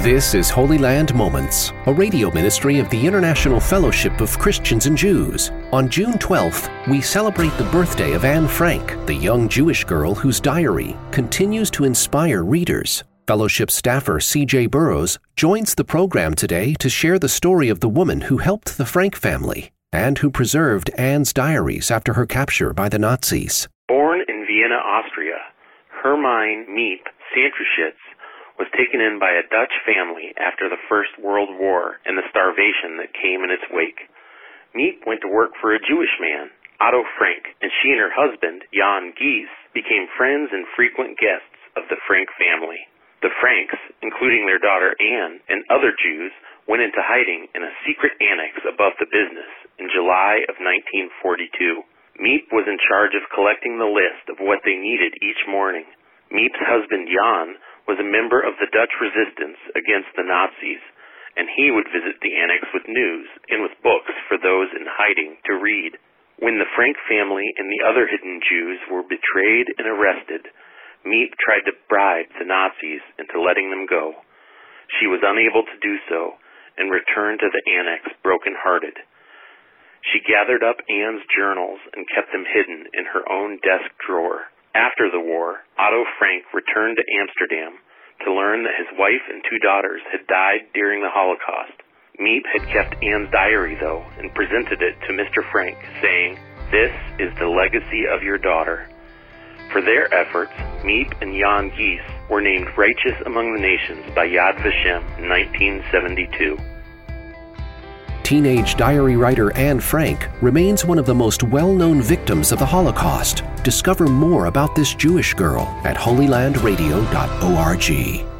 This is Holy Land Moments, a radio ministry of the International Fellowship of Christians and Jews. On June 12th, we celebrate the birthday of Anne Frank, the young Jewish girl whose diary continues to inspire readers. Fellowship staffer C.J. Burrows joins the program today to share the story of the woman who helped the Frank family and who preserved Anne's diaries after her capture by the Nazis. Born in Vienna, Austria, Hermine Miep Santruschitz was taken in by a Dutch family after the First World War and the starvation that came in its wake. Miep went to work for a Jewish man, Otto Frank, and she and her husband, Jan Gies, became friends and frequent guests of the Frank family. The Franks, including their daughter Anne and other Jews, went into hiding in a secret annex above the business in July of 1942. Miep was in charge of collecting the list of what they needed each morning. Miep's husband Jan was a member of the Dutch resistance against the Nazis, and he would visit the annex with news and with books for those in hiding to read. When the Frank family and the other hidden Jews were betrayed and arrested, Miep tried to bribe the Nazis into letting them go. She was unable to do so and returned to the annex broken-hearted. She gathered up Anne's journals and kept them hidden in her own desk drawer. After the war, Otto Frank returned to Amsterdam to learn that his wife and two daughters had died during the Holocaust. Miep had kept Anne's diary, though, and presented it to Mr. Frank, saying, "This is the legacy of your daughter." For their efforts, Miep and Jan Gies were named Righteous Among the Nations by Yad Vashem in 1972. Teenage diary writer Anne Frank remains one of the most well-known victims of the Holocaust. Discover more about this Jewish girl at holylandradio.org.